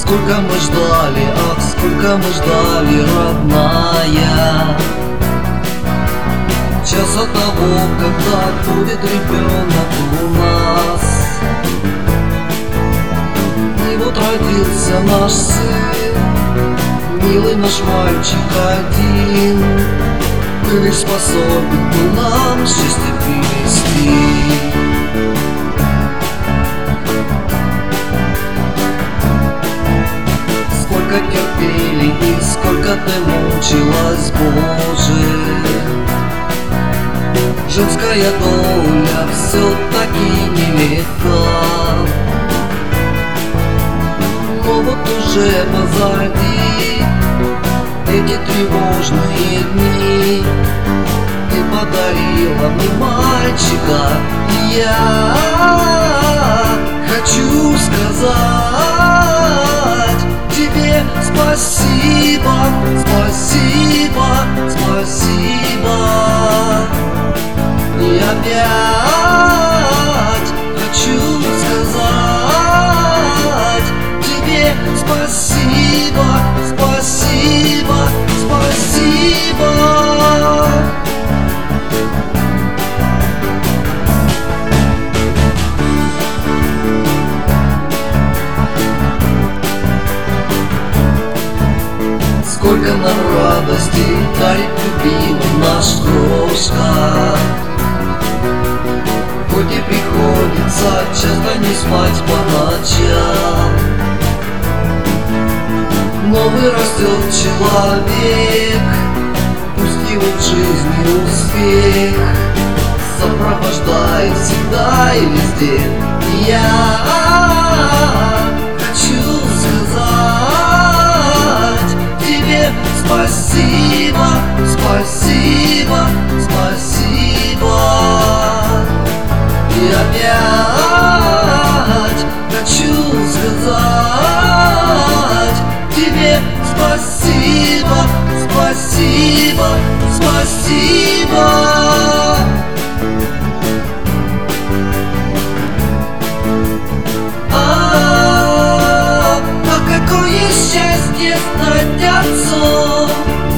Сколько мы ждали, ах, сколько мы ждали, родная. Час от того, когда будет ребенок у нас. И вот родился наш сын, милый наш мальчик один. Ты лишь способен был нам счастье привести. Сколько терпели и сколько ты мучилась, Боже. Женская доля все-таки нелегка. Но вот уже позади эти тревожные дни. Ты подарила мне мальчика, и я хочу сказать тебе спасибо, спасибо, спасибо. И опять хочу сказать тебе спасибо, спасибо, спасибо. Сколько нам радости дарит любимый наш крошка. Хоть и приходится часто не спать по ночам, но вырастет человек, пусть его в жизни успех сопровождает всегда и везде. И я хочу сказать тебе спасибо, спасибо, спасибо. И опять хочу сказать тебе спасибо, спасибо, спасибо. Какое счастье стать отцом!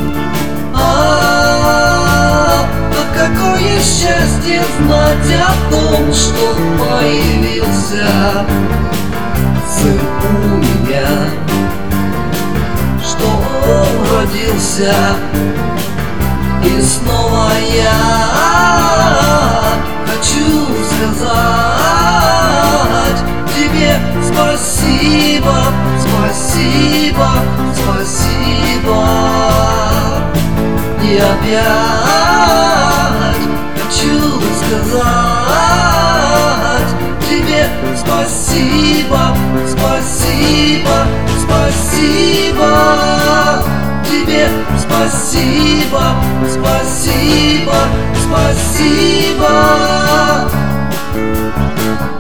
Какое счастье знать о том, что появился сын у меня, что он родился. И снова я хочу сказать тебе спасибо, спасибо, спасибо. И опять хочу сказать тебе спасибо, спасибо, спасибо. Тебе спасибо, спасибо, спасибо.